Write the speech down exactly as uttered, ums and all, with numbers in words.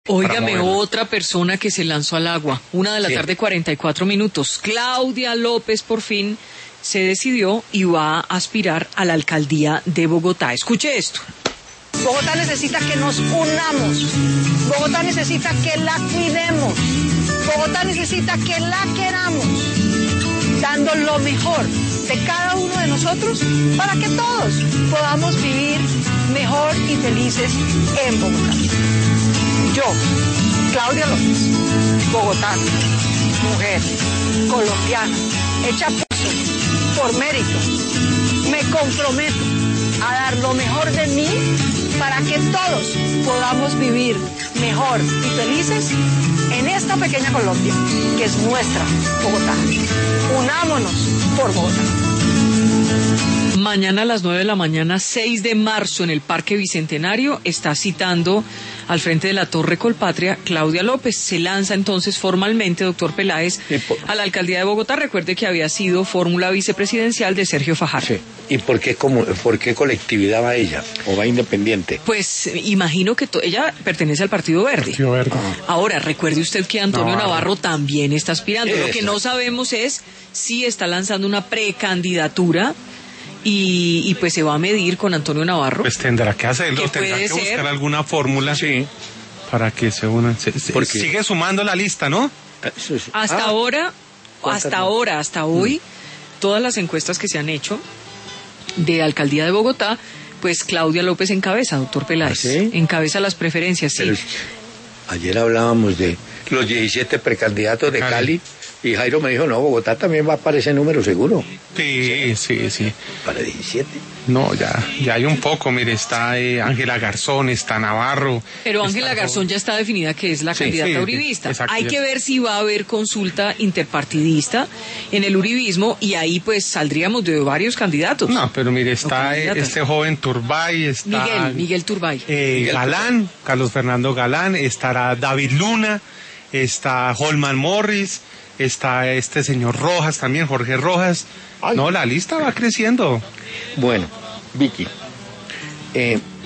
Óigame, otra persona que se lanzó al agua, una de la sí. tarde, cuarenta y cuatro minutos. Claudia López por fin se decidió y va a aspirar a la alcaldía de Bogotá. Escuche esto. Bogotá necesita que nos unamos. Bogotá necesita que la cuidemos. Bogotá necesita que la queramos, dando lo mejor de cada uno de nosotros para que todos podamos vivir mejor y felices en Bogotá. Yo, Claudia López, bogotana, mujer, colombiana, hecha pulso, por mérito, me comprometo a dar lo mejor de mí para que todos podamos vivir mejor y felices en esta pequeña Colombia, que es nuestra Bogotá. Unámonos por Bogotá. Mañana a las nueve de la mañana, seis de marzo, en el Parque Bicentenario, está citando al frente de la Torre Colpatria Claudia López. Se lanza entonces formalmente, doctor Peláez, a la alcaldía de Bogotá. Recuerde que había sido fórmula vicepresidencial de Sergio Fajardo. Sí. ¿Y por qué, cómo, por qué colectividad va ella? ¿O va independiente? Pues imagino que to- ella pertenece al Partido Verde. Partido Verde. Ahora, recuerde usted que Antonio Navarro, Navarro también está aspirando. Eso. Lo que no sabemos es si está lanzando una precandidatura y, y pues se va a medir con Antonio Navarro. Pues tendrá que hacerlo, ¿Qué tendrá puede que ser? buscar alguna fórmula Sí. para que se unan. Se, se, Porque- sigue sumando la lista, ¿no? Eso sí. Hasta Ah, ahora, ¿cuántas hasta no? ahora, hasta hoy, todas las encuestas que se han hecho de alcaldía de Bogotá, pues Claudia López encabeza, doctor Peláez. ¿Ah, sí? Encabeza las preferencias, sí. Pero es- ayer hablábamos de los diecisiete precandidatos de Cali. Cali y Jairo me dijo, no, Bogotá también va para ese número seguro. Sí, sí, sí. Para diecisiete. No, ya, ya hay un poco. Mire, está eh, Ángela Garzón, está Navarro. Pero está Ángela Garzón ya está definida que es la Sí, candidata sí, uribista. exacto, Hay ya. que ver si va a haber consulta interpartidista en el uribismo y ahí pues saldríamos de varios candidatos. No, pero mire, O está eh, candidata. este joven Turbay, está Miguel, Miguel Turbay. eh, Miguel Galán, Carlos Fernando Galán, estará David Luna, está Holman Morris, está este señor Rojas también, Jorge Rojas. Ay. No, la lista va creciendo. Bueno, Vicky, eh,